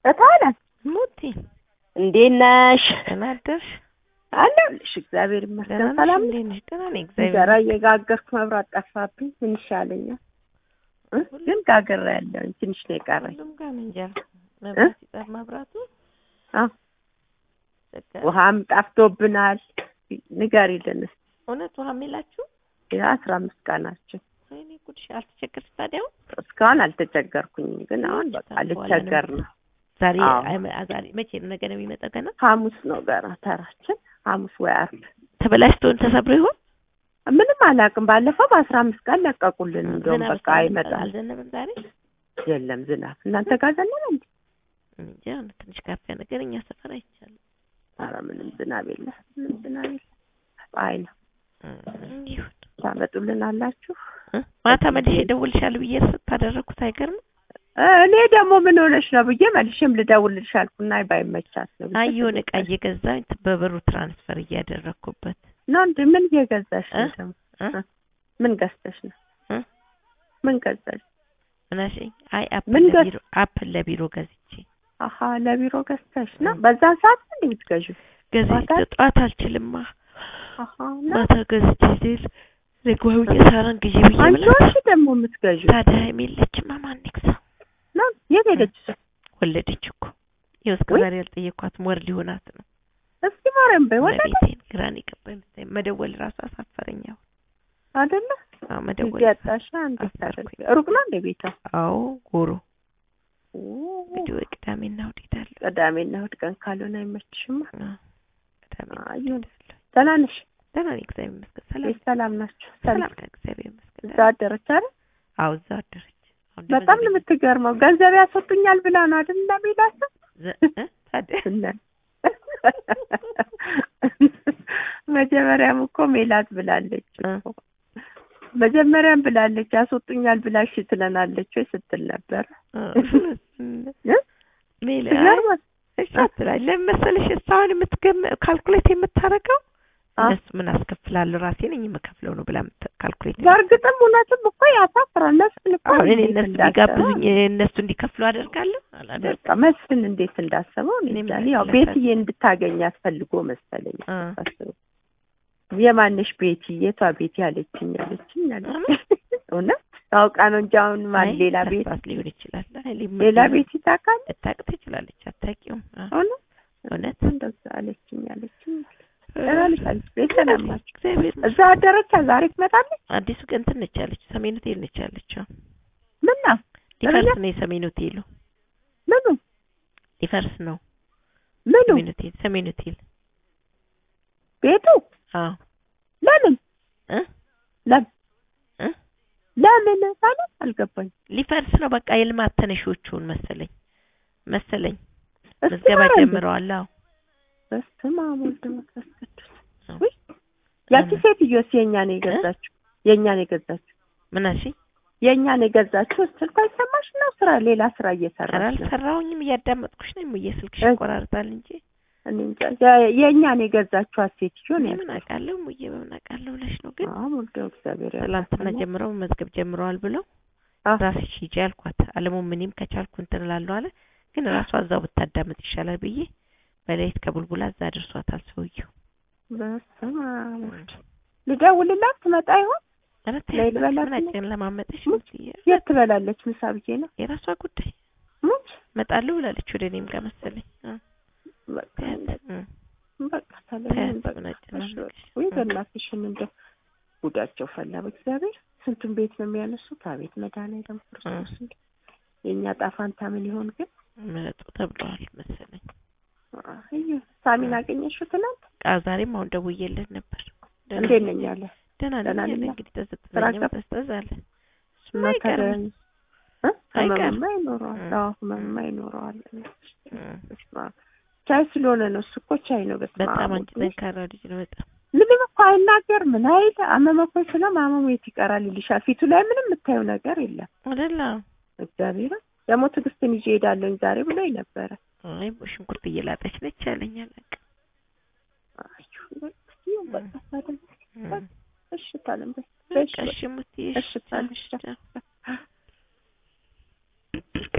እታለ ሙቲ እንዴት ነሽ? ተናደሽ? አለሁልሽ እግዚአብሔር ይመስገን። ሰላም ነሽ? ደህና ነኝ እግዚአብሔር። እንጀራ እየጋገርኩ መብራት ጠፋብኝ። ምን ይሻለኛል? ግን ጋግሬያለሁ። ትንሽ ነው የቀረኝ። ሁሉም ጋር ነው እንጀራ። መብራት ሲጠፋ መብራቱ ውሃም ጠፍቶብናል። ንገሪልን እስኪ። እውነት ውሃ የሚላችሁ? 15 ቀናችን። ወይኔ ጉድሽ። አልተቸገርሽ ታዲያው? እስካሁን አልተቸገርኩኝ፣ ግን አሁን በቃ ልቸገር ነው። ዛሬ መቼ ነው? ነገ ነው የሚመጣው ገና? ሐሙስ ነው ገና ተራችን። ሐሙስ ወይ ዓርብ። ተበላሽቶን ተሰብሮ ይሆን? ምንም አላውቅም። ባለፈው በ15 ቀን ለቀቁልን። እንደውም በቃ አይመጣም። አልዘነበም ዛሬ? የለም ዝናብ። እናንተ ጋር ዘነበ እንዴ? እንጃ ትንሽ ካፊያ ነገር እኛ ሰፈር አይቻልም። ኧረ ምንም ዝናብ የለም። ምንም ዝናብ የለም። ፀሐይ ነው። ይሁን። ታመጡልን አላችሁ? ማታ መልሼ እደውልልሻለሁ ብዬ ስታደረኩት አይገርም? እኔ ደግሞ ምን ሆነሽ ነው ብዬ መልሼም ልደውልልሽ አልኩና ባይመቻት ነው። አይ የሆነ ዕቃ እየገዛሁኝ በብሩ ትራንስፈር እያደረኩበት ነው። እንዴ ምን እየገዛሽ ነው? ምን ገዝተሽ ነው? ምን ገዛሽ? ምናሽ? አይ አፕል ለቢሮ ገዝቼ። አሃ ለቢሮ ገዝተሽ ነው? በዛን ሰዓት እንዴ የምትገዢው? ገዝቼ ጠዋት አልችልማ። አሃ ማታ ገዝቼ ሲል ለጓው የሳራን ግዢ ብዬ አንቺ ደግሞ የምትገዢው ታዲያ የሚለችማ ማን ይግዛ ነው? የት ሄደች? ወለደች እኮ። ይኸው እስከ ዛሬ ያልጠየኳትም ወር ሊሆናት ነው። እስኪ ማርያም በይ ወለደች። ግራን ይገባኝ መደወል ራሱ አሳፈረኛው አይደለ? መደወል ያጣሻ እንዴት ታደርጊ? ሩቅ ነው እንደ ቤቷ? አዎ ጎሮ። እንግዲህ ወይ ቅዳሜና እሑድ እሄዳለሁ። ቅዳሜና እሑድ ቀን ካልሆነ አይመችሽማ። ቅዳሜና እሑድ ደህና ነሽ? ደህና ነኝ እግዚአብሔር ይመስገን። ሰላም ናችሁ? ሰላም እግዚአብሔር ይመስገን። እዛ አደረች አይደል? አዎ እዛ አደረች። በጣም ነው የምትገርመው። ገንዘብ ያስወጡኛል ብላ ነው አይደል እንደሚላቸው? ታዲያ መጀመሪያም እኮ ሜላት ብላለች እኮ መጀመሪያም ብላለች ያስወጡኛል ብላሽ ትለናለች ወይ ስትል ነበር። ሜላት እሻትላይ ለምሳሌሽ ሳውን ካልኩሌት የምታረገው እነሱ ምን አስከፍላለሁ ራሴ ነኝ የምከፍለው ነው ብላ ካልኩሌት። በእርግጥም እውነትም እኮ ያሳፍራል። መስፍን እኮ እኔ እነሱ እንዲጋብዙኝ እነሱ እንዲከፍሉ አደርጋለሁ አላደርግም። መስፍን እንዴት እንዳሰበው እኔ ያው ቤትዬ እንድታገኛት ፈልጎ መሰለኝ። የማንሽ ቤቲ የቷ ቤቲ ያለችኝ እውነት ታውቃ ነው እንጂ አሁን ማን ሌላ ቤት ሊሆን ይችላል። ሌላ ቤት ይታካል ልታውቅ ትችላለች። አታውቂውም? እውነት እንደዛ አለችኝ። ሰላም ናችሁ? እዛ አደረች። ዛሬ ትመጣለች። አዲሱ ቀን ትነች አለች። ሰሜን ሆቴል ነች አለችው። ምን ነው ሊፈርስ ነው የሰሜን ሆቴሉ? ምኑ ሊፈርስ ነው? ምኑ? ሰሜን ሆቴል ቤቱ? አዎ። ለምን ለምን ማለት አልገባኝ። ሊፈርስ ነው በቃ። የልማት ተነሾቹን መሰለኝ መዝገባ ጀምረዋል። አዎ በስመ አብ ወወልድ ወመንፈስ ቅዱስ። ወይ ያቺ ሴትዮስ የኛን የገዛችው ምን አሺ? የኛን የገዛችው ስልክ አይሰማሽ ነው? ሌላ ስራ እየሰራሽ ነው? አልሰራሁኝም፣ እያዳመጥኩሽ ነው። የስልክሽ ይቆራርጣል እንጂ እኔ እንጃ። የኛን የገዛችው ሴትዮ ነው። ምን አውቃለሁ ምን አውቃለሁ ብለሽ ነው? ግን ወልደ እግዚአብሔር ትላንትና ጀምረው መዝገብ ጀምረዋል ብለው ራስሽ ሂጂ አልኳት። አለሙ ምንም ከቻልኩ እንትን እላለሁ አለ። ግን ራሷ እዛው ብታዳምጥ ይሻላል ብዬ በሌት ከቡልቡላ እዛ ደርሷታል ሰውዬው። በስመ አብ ልደውልላት ትመጣ ይሆን? ለይልበላችን ለማመጥሽ የት ትበላለች? ምሳ ብዬ ነው። የራሷ ጉዳይ ሙች መጣለሁ ብላለች። ወደ እኔም ጋር መሰለኝ። በቃ ታለኝ ወይ በእናትሽን እንደው ጉዳቸው ፈላ በእግዚአብሔር። ስንቱን ቤት ነው የሚያነሱት? አቤት መድኃኒዓለም ክርስቶስ። የኛ ጣፋንታ ምን ይሆን ግን? መጡ ተብለዋል መሰለኝ። ሳሚን አገኘሽው ትናንት? ዛሬም አሁን ደውዬለት ነበር። እንዴት ነኝ አለ። ደህና ነኝ እንግዲህ ተዘጥተኛል አይቀርም ይኖረዋል። ቻይ ስለሆነ ነው እሱ እኮ ቻይ ነው። በጣም አንቺ ጠንካራ ልጅ ነው። በጣም ምንም እኮ አይናገር ምን አይል። አመመኮ ስለማመሙ የት ይቀራል ይልሻል። ፊቱ ላይ ምንም የምታየው ነገር የለም አይደል? እግዚአብሔር ደግሞ ትዕግስትን ይዤ እሄዳለሁ ዛሬ ብሎኝ ነበረ። አይ ሽንኩርት እየላጠች ነች ያለኛል። በቃ እሺ ታለም በቃ እሺ ሙት እሺ ታለሽ